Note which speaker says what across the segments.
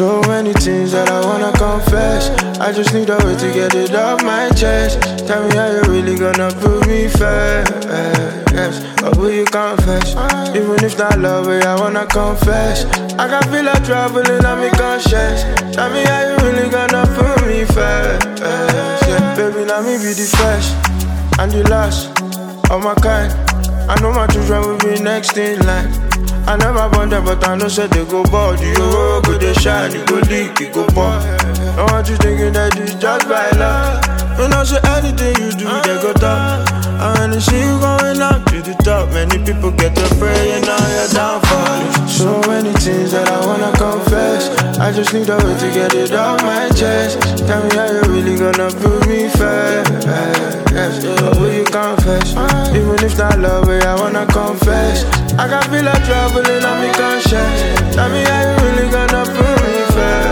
Speaker 1: So many things that I wanna confess. I just need a way to get it off my chest. Tell me how you really gonna prove me fair. Yes, or will you confess? Even if not love, I wanna confess. I can feel like traveling on me conscience. Tell me how you really gonna prove me fair. Yeah, baby, now me be the first and the last of my kind. I know my children will be next in line. I never born them, but I know say they go bald. You go they shine, you go leak, you go pop. I want you thinking that it's just by luck. You know, say anything you do, they go top. I wanna see you going up to the top. Many people get to pray and now you're downfall. So many things that I wanna confess. I just need a way to get it off my chest. Tell me how you really gonna prove me fair. Yes, or will you confess? Even if not love, I wanna confess. I can feel like traveling on me conscience. Tell me how you really gonna prove me fair.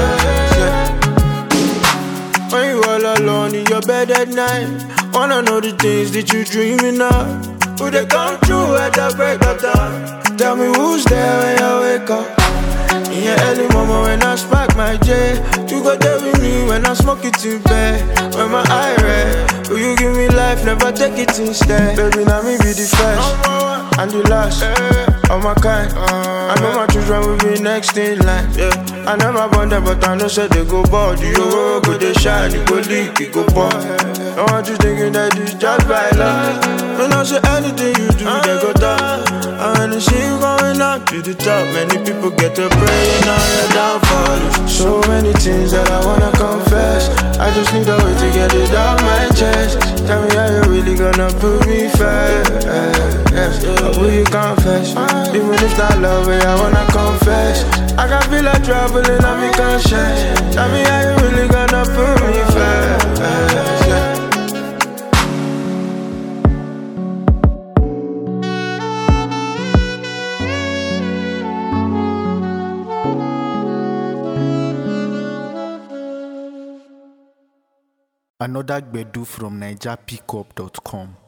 Speaker 1: When you all alone in your bed at night, wanna know the things that you dreaming of. Who they come true at the break of dawn? Tell me who's there when you wake up. In your early moment when I spark my J, you go there with me when I smoke it too bad. When my eye red, will you give me life, never take it instead. Baby, now me be the first and the last of my kind. I know my children will be next in line. I never born them, but I know say they go bald. You go they shine, you go leak, you go pop. I want you thinking that it's just by luck. You know, say anything you do, they go top. I wanna see you going up to the top. Many people get to pray and now you're downfall. So many things that I wanna confess. I just need a way to get it off my chest. Tell me how you really gonna prove me fair. Yes, or will you confess? Even if not love, I wanna confess. I can feel like traveling on me conscience. Tell me how you really gonna prove me fair. Yeah.
Speaker 2: Another Gbedu from NigerPickup.com.